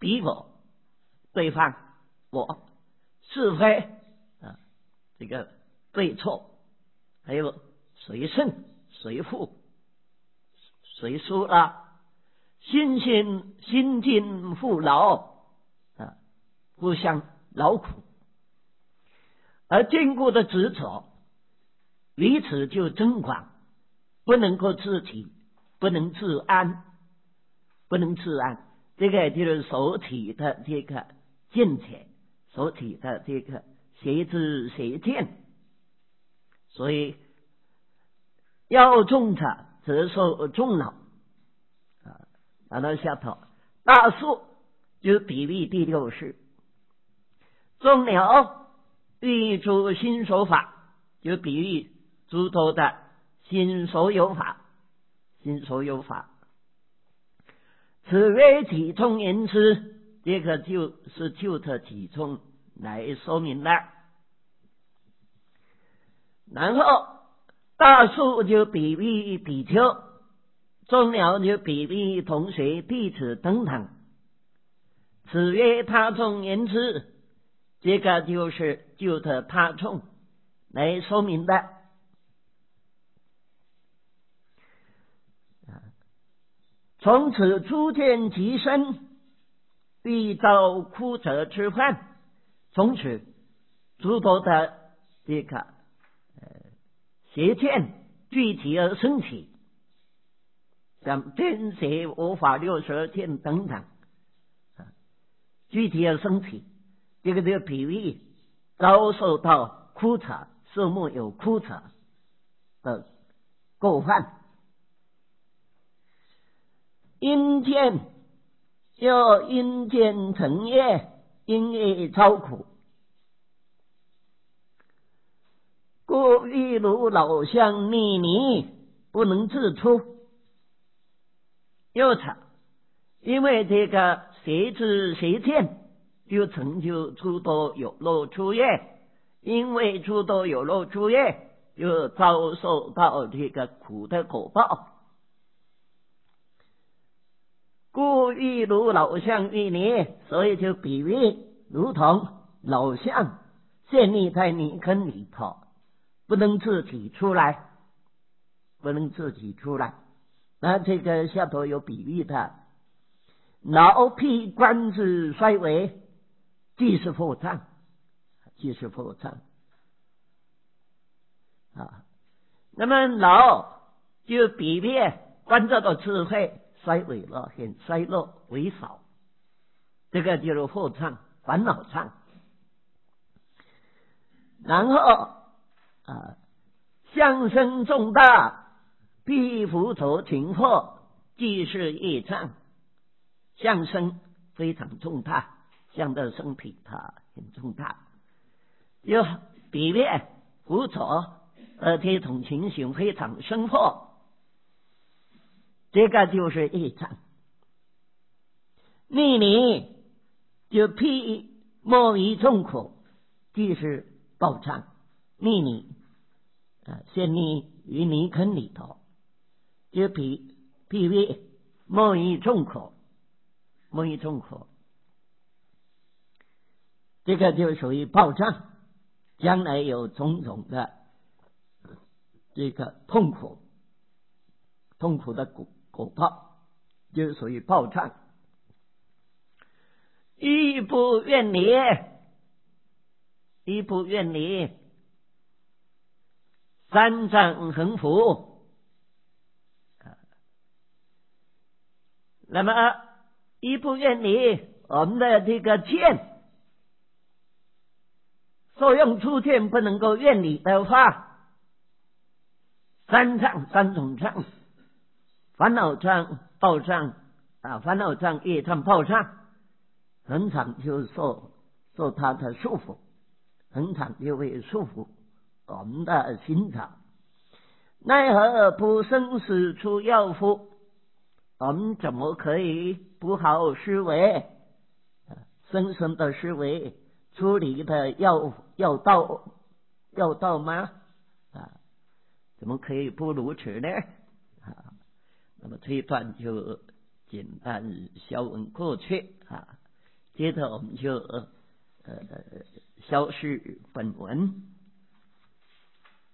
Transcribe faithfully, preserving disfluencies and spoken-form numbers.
逼我对方我是非啊，这个对错，还有谁胜谁负谁输了，心心心惊腹劳啊，互相劳苦，而坚固的执着彼此就争狂，不能够自体，不能自安，不能自安。这个就是所体的这个见解，所体的这个邪知邪见。所以要种者则受众恼啊。然后下头大树就比喻第六世，众鸟欲诸心所法，就比喻诸多的心所有法，心所有法。此为体重言之，这个就是就着体重来说明了。然后大树就比喻比丘，众鸟就比喻同学弟子等等。此为他众言之，这个就是就着他众来说明的。从此诸见极深，欲遭枯者之患。从此诸多的这个呃邪见具体而升起，像天邪无法六十二见等等，具体而升起，这个就比喻遭受到枯者，树木有枯者的过患。阴见又阴见成业，因业遭苦，故欲如老象逆泥，不能自出。又者因为这个邪知邪见，就成就诸多有漏诸业，因为诸多有漏诸业，就遭受到这个苦的果报。故欲如老象遇泥，所以就比喻如同老象陷溺在泥坑里头，不能自己出来，不能自己出来。那这个下头有比喻的，脑皮官之衰微，即是腹胀，即是腹胀啊。那么脑就比喻关照的智慧衰微了，很衰落为少，这个就是腹胀，烦恼胀。然后啊，相生重大，必复仇情祸，即是业障。相生非常重大，相的身体它很重大，有比喻复仇，而这种情形非常深厚，这个就是业障。逆泥就譬莫于众苦，即是暴胀。逆泥啊，陷溺于泥坑里头，就比譬喻莫于众苦，莫于众苦，这个就属于暴胀，将来有种种的这个痛苦，痛苦的果果报，就属于暴胀。欲不愿离，欲不愿离，三障横伏。那么欲不愿离，我们的这个见受用出见不能够愿离的话，三障三种障，烦恼障、暴障啊，烦恼障、业障、暴障，恒常就受受它的束缚，恒常就会束缚我们的心肠。奈何不生死出药夫？我们怎么可以不好好思维，深深的思维处理的要要道要道吗？啊，怎么可以不如此呢？啊，那么这一段就简单消文过去啊。 接着我们就呃消续本文。